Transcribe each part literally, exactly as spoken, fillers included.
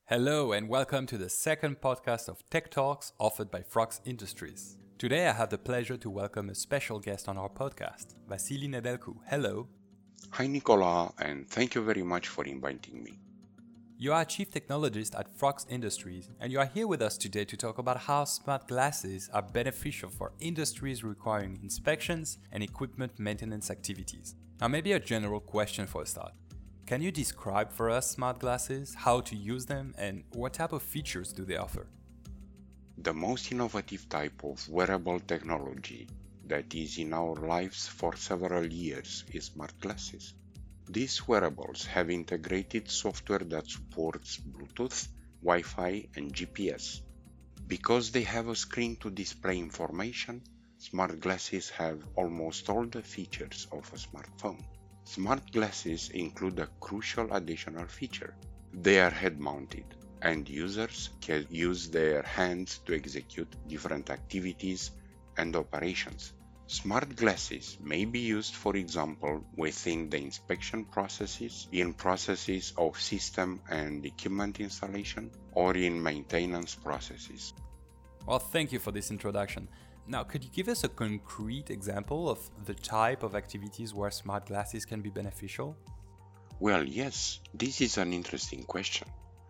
Hello and welcome to the second podcast of Tech Talks offered by Frox Industries. Today I have the pleasure to welcome a special guest on our podcast, Vasily Nedelcu. Hello. Hi Nicola, and thank you very much for inviting me. You are Chief Technologist at Frox Industries, and you are here with us today to talk about how smart glasses are beneficial for industries requiring inspections and equipment maintenance activities. Now maybe a general question for a start. Can you describe for us smart glasses, how to use them, and what type of features do they offer? The most innovative type of wearable technology that is in our lives for several years is smart glasses. These wearables have integrated software that supports Bluetooth, Wi-Fi, and G P S. Because they have a screen to display information, smart glasses have almost all the features of a smartphone. Smart glasses include a crucial additional feature. They are head-mounted, and users can use their hands to execute different activities and operations. Smart glasses may be used, for example, within the inspection processes, in processes of system and equipment installation, or in maintenance processes. Well, thank you for this introduction. Now, could you give us a concrete example of the type of activities where smart glasses can be beneficial? Well, yes, this is an interesting question.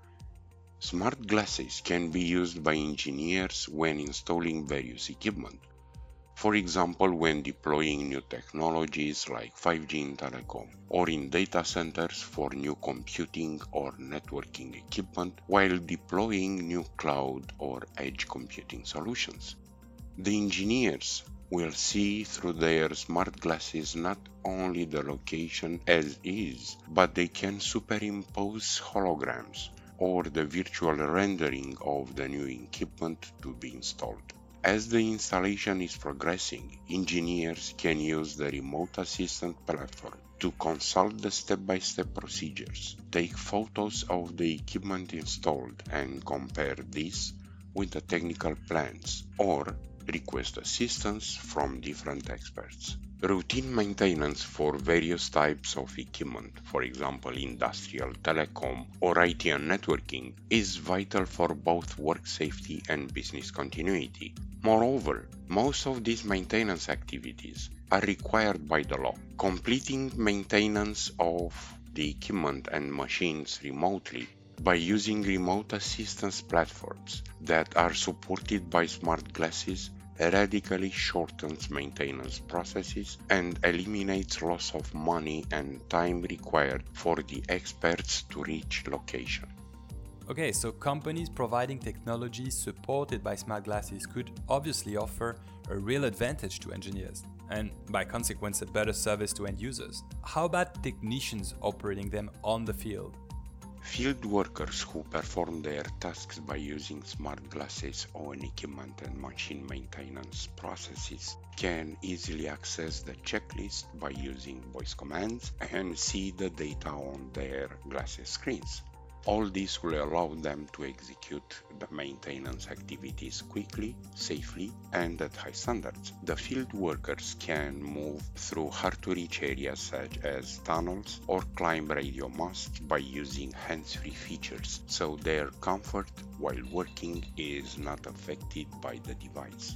Smart glasses can be used by engineers when installing various equipment. For example, when deploying new technologies like five G in telecom, or in data centers for new computing or networking equipment, while deploying new cloud or edge computing solutions. The engineers will see through their smart glasses not only the location as is, but they can superimpose holograms or the virtual rendering of the new equipment to be installed. As the installation is progressing, engineers can use the remote assistant platform to consult the step-by-step procedures, take photos of the equipment installed and compare this with the technical plans, or request assistance from different experts. Routine maintenance for various types of equipment, for example industrial, telecom, or I T and networking, is vital for both work safety and business continuity. Moreover, most of these maintenance activities are required by the law. Completing maintenance of the equipment and machines remotely by using remote assistance platforms that are supported by smart glasses radically shortens maintenance processes and eliminates loss of money and time required for the experts to reach location. Okay, so companies providing technology supported by smart glasses could obviously offer a real advantage to engineers, and by consequence a better service to end users. How about technicians operating them on the field? Field workers who perform their tasks by using smart glasses on equipment and machine maintenance processes can easily access the checklist by using voice commands and see the data on their glasses screens. All this will allow them to execute the maintenance activities quickly, safely, and at high standards. The field workers can move through hard-to-reach areas such as tunnels or climb radio masts by using hands-free features, so their comfort while working is not affected by the device.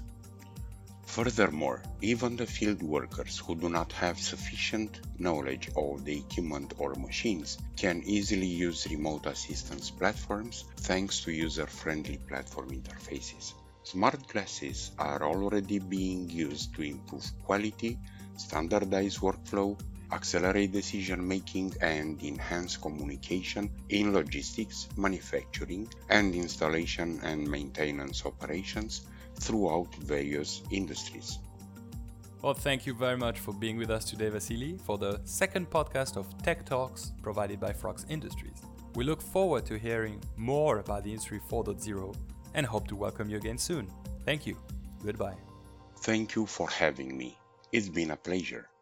Furthermore, even the field workers who do not have sufficient knowledge of the equipment or machines can easily use remote assistance platforms thanks to user-friendly platform interfaces. Smart glasses are already being used to improve quality, standardize workflow, accelerate decision-making, and enhance communication in logistics, manufacturing, and installation and maintenance operations throughout various industries. Well, thank you very much for being with us today, Vasily, for the second podcast of Tech Talks provided by Frox Industries. We look forward to hearing more about the Industry four point oh and hope to welcome you again soon. Thank you. Goodbye. Thank you for having me. It's been a pleasure.